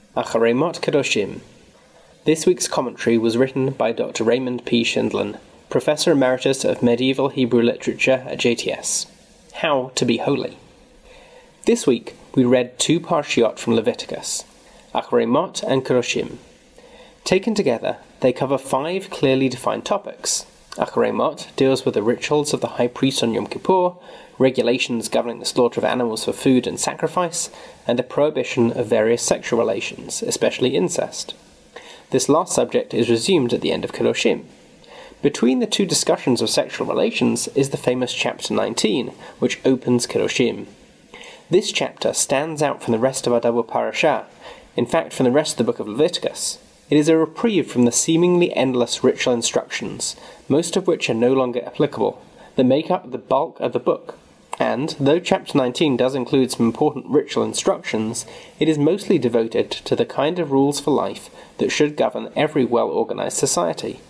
Acharei Mot Kedoshim. This week's commentary was written by Dr. Raymond P. Shindlin, Professor Emeritus of Medieval Hebrew Literature at JTS. How to be holy. This week we read two parshiot from Leviticus, Acharei Mot and Kedoshim. Taken together, they cover 5 clearly defined topics. Acharei Mot deals with the rituals of the high priest on Yom Kippur, regulations governing the slaughter of animals for food and sacrifice, and a prohibition of various sexual relations, especially incest. This last subject is resumed at the end of Kedoshim. Between the two discussions of sexual relations is the famous chapter 19, which opens Kedoshim. This chapter stands out from the rest of our double parashah, in fact from the rest of the book of Leviticus. It is a reprieve from the seemingly endless ritual instructions, most of which are no longer applicable, that make up the bulk of the book. And, though chapter 19 does include some important ritual instructions, it is mostly devoted to the kind of rules for life that should govern every well-organized society.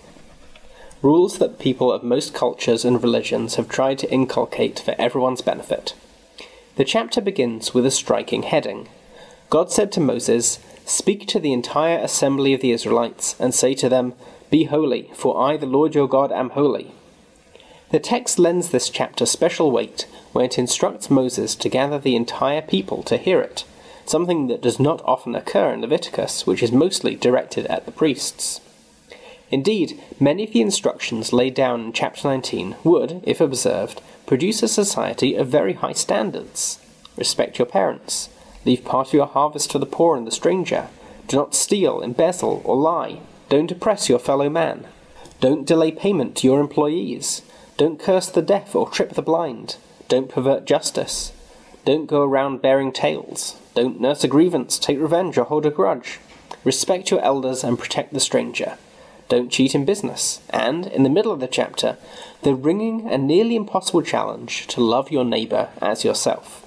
Rules that people of most cultures and religions have tried to inculcate for everyone's benefit. The chapter begins with a striking heading. God said to Moses, "Speak to the entire assembly of the Israelites, and say to them, 'Be holy, for I, the Lord your God, am holy.'" The text lends this chapter special weight when it instructs Moses to gather the entire people to hear it, something that does not often occur in Leviticus, which is mostly directed at the priests. Indeed, many of the instructions laid down in chapter 19 would, if observed, produce a society of very high standards. Respect your parents. Leave part of your harvest for the poor and the stranger. Do not steal, embezzle, or lie. Don't oppress your fellow man. Don't delay payment to your employees. Don't curse the deaf or trip the blind. Don't pervert justice. Don't go around bearing tales. Don't nurse a grievance, take revenge, or hold a grudge. Respect your elders and protect the stranger. Don't cheat in business. And, in the middle of the chapter, the ringing and nearly impossible challenge to love your neighbour as yourself.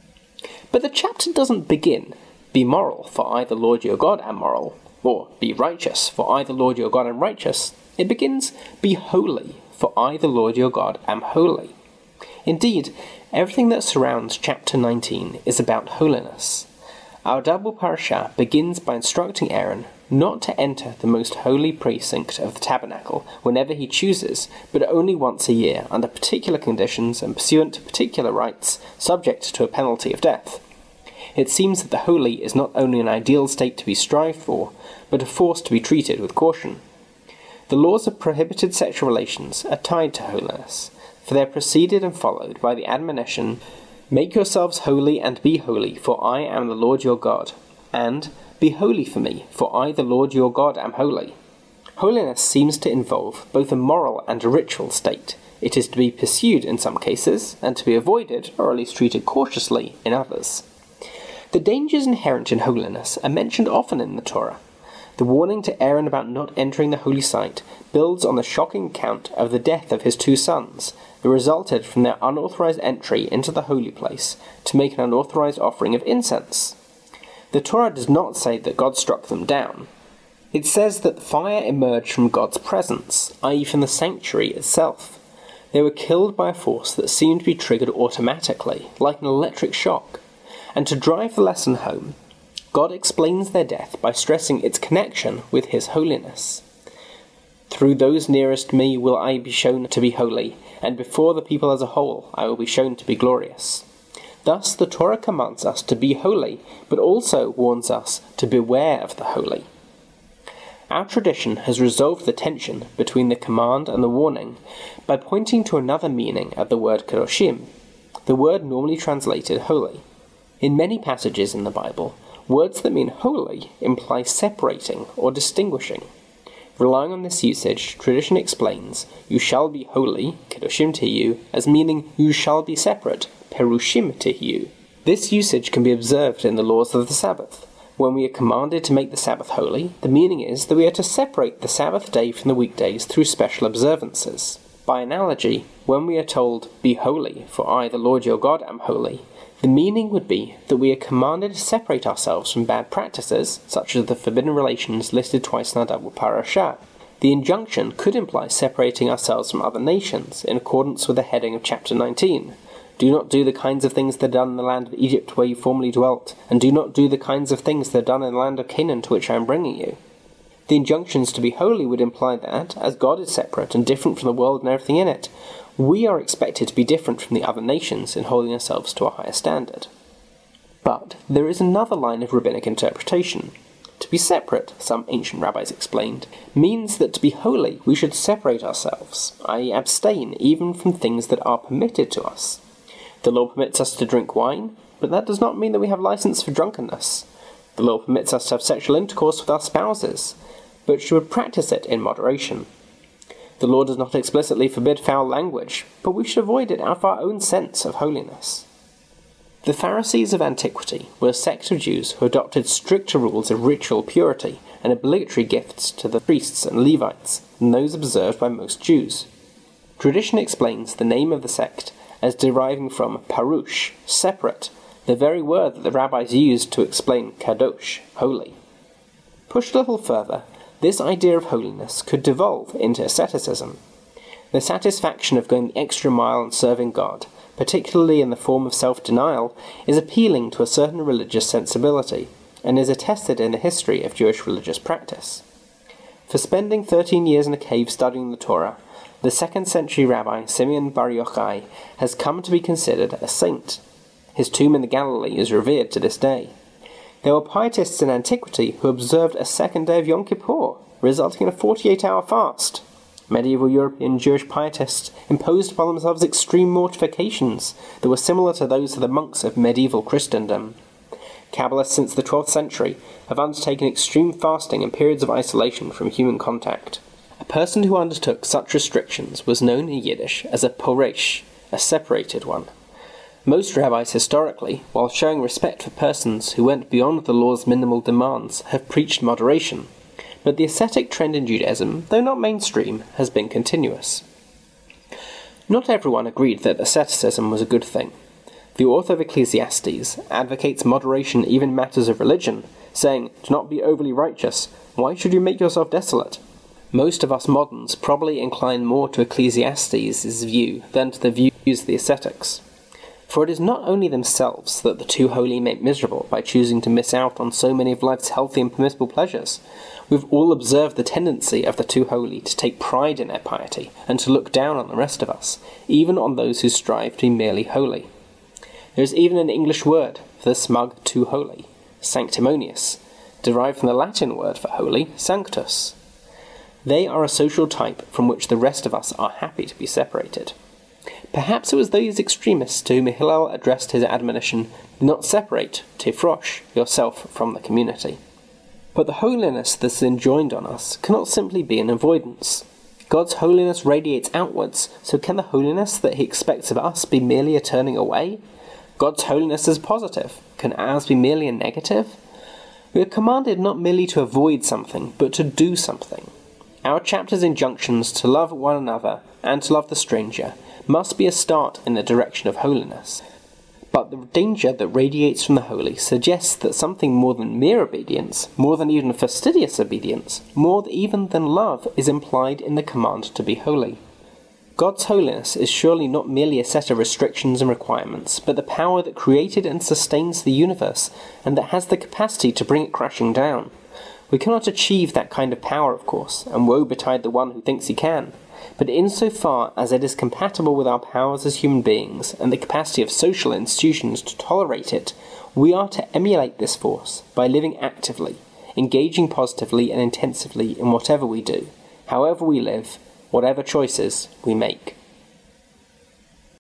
But the chapter doesn't begin, "Be moral, for I the Lord your God am moral," or "Be righteous, for I the Lord your God am righteous." It begins, "Be holy, for I the Lord your God am holy." Indeed, everything that surrounds chapter 19 is about holiness. Our double parashah begins by instructing Aaron not to enter the most holy precinct of the tabernacle whenever he chooses, but only once a year, under particular conditions and pursuant to particular rites, subject to a penalty of death. It seems that the holy is not only an ideal state to be strived for, but a force to be treated with caution. The laws of prohibited sexual relations are tied to holiness, for they are preceded and followed by the admonition, "Make yourselves holy and be holy, for I am the Lord your God," and "Be holy for me, for I the Lord your God am holy." Holiness seems to involve both a moral and a ritual state. It is to be pursued in some cases, and to be avoided, or at least treated cautiously, in others. The dangers inherent in holiness are mentioned often in the Torah. The warning to Aaron about not entering the holy site builds on the shocking account of the death of his 2 sons, that resulted from their unauthorized entry into the holy place to make an unauthorized offering of incense. The Torah does not say that God struck them down. It says that fire emerged from God's presence, i.e. from the sanctuary itself. They were killed by a force that seemed to be triggered automatically, like an electric shock. And to drive the lesson home, God explains their death by stressing its connection with his holiness. "Through those nearest me will I be shown to be holy, and before the people as a whole I will be shown to be glorious." Thus the Torah commands us to be holy, but also warns us to beware of the holy. Our tradition has resolved the tension between the command and the warning by pointing to another meaning of the word Kedoshim, the word normally translated holy. In many passages in the Bible, words that mean holy imply separating or distinguishing. Relying on this usage, tradition explains, "You shall be holy," Kedoshim Tihiyu, as meaning "you shall be separate," Perushim Tihiyu. This usage can be observed in the laws of the Sabbath. When we are commanded to make the Sabbath holy, the meaning is that we are to separate the Sabbath day from the weekdays through special observances. By analogy, when we are told, "Be holy, for I, the Lord your God, am holy," the meaning would be that we are commanded to separate ourselves from bad practices, such as the forbidden relations listed twice in our double parashah. The injunction could imply separating ourselves from other nations, in accordance with the heading of chapter 19. Do not do the kinds of things that are done in the land of Egypt where you formerly dwelt, and do not do the kinds of things that are done in the land of Canaan to which I am bringing you. The injunctions to be holy would imply that, as God is separate and different from the world and everything in it, we are expected to be different from the other nations in holding ourselves to a higher standard. But there is another line of rabbinic interpretation. To be separate, some ancient rabbis explained, means that to be holy we should separate ourselves, i.e. abstain even from things that are permitted to us. The law permits us to drink wine, but that does not mean that we have license for drunkenness. The law permits us to have sexual intercourse with our spouses, but should practice it in moderation. The law does not explicitly forbid foul language, but we should avoid it out of our own sense of holiness. The Pharisees of antiquity were a sect of Jews who adopted stricter rules of ritual purity and obligatory gifts to the priests and Levites than those observed by most Jews. Tradition explains the name of the sect as deriving from parush, separate, the very word that the rabbis used to explain kadosh, holy. Pushed a little further, this idea of holiness could devolve into asceticism. The satisfaction of going the extra mile and serving God, particularly in the form of self-denial, is appealing to a certain religious sensibility, and is attested in the history of Jewish religious practice. For spending 13 years in a cave studying the Torah, the 2nd century rabbi Simeon Bar Yochai has come to be considered a saint. His tomb in the Galilee is revered to this day. There were pietists in antiquity who observed a second day of Yom Kippur, resulting in a 48-hour fast. Medieval European Jewish pietists imposed upon themselves extreme mortifications that were similar to those of the monks of medieval Christendom. Kabbalists since the 12th century have undertaken extreme fasting and periods of isolation from human contact. A person who undertook such restrictions was known in Yiddish as a poresh, a separated one. Most rabbis historically, while showing respect for persons who went beyond the law's minimal demands, have preached moderation. But the ascetic trend in Judaism, though not mainstream, has been continuous. Not everyone agreed that asceticism was a good thing. The author of Ecclesiastes advocates moderation even in matters of religion, saying, "Do not be overly righteous. Why should you make yourself desolate?" Most of us moderns probably incline more to Ecclesiastes' view than to the views of the ascetics. For it is not only themselves that the too holy make miserable by choosing to miss out on so many of life's healthy and permissible pleasures. We've all observed the tendency of the too holy to take pride in their piety and to look down on the rest of us, even on those who strive to be merely holy. There is even an English word for the smug too holy, sanctimonious, derived from the Latin word for holy, sanctus. They are a social type from which the rest of us are happy to be separated. Perhaps it was those extremists to whom Hillel addressed his admonition, "Do not separate, tefrosh, yourself from the community." But the holiness that is enjoined on us cannot simply be an avoidance. God's holiness radiates outwards, so can the holiness that he expects of us be merely a turning away? God's holiness is positive. Can ours be merely a negative? We are commanded not merely to avoid something, but to do something. Our chapter's injunctions to love one another and to love the stranger must be a start in the direction of holiness. But the danger that radiates from the holy suggests that something more than mere obedience, more than even fastidious obedience, more even than love is implied in the command to be holy. God's holiness is surely not merely a set of restrictions and requirements, but the power that created and sustains the universe, and that has the capacity to bring it crashing down. We cannot achieve that kind of power, of course, and woe betide the one who thinks he can. But insofar as it is compatible with our powers as human beings, and the capacity of social institutions to tolerate it, we are to emulate this force by living actively, engaging positively and intensively in whatever we do, however we live, whatever choices we make.